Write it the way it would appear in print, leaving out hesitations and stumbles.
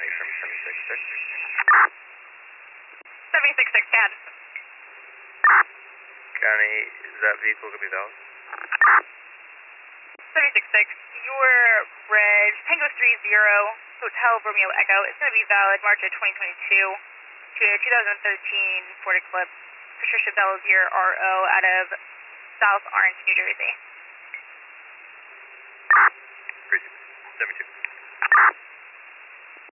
from 766. 766, CAD. County, is that vehicle going to be valid? 766, your bridge, Tango 30, Hotel Romeo Echo, is going to be valid March of 2022 to a 2013 Ford Eclipse. Patricia Bellizier, RO, out of South Orange, New Jersey. 72.